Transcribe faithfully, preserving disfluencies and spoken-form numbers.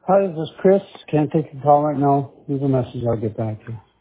Hi, this is Chris. Can't take a call right now. Leave a message. I'll get back to you.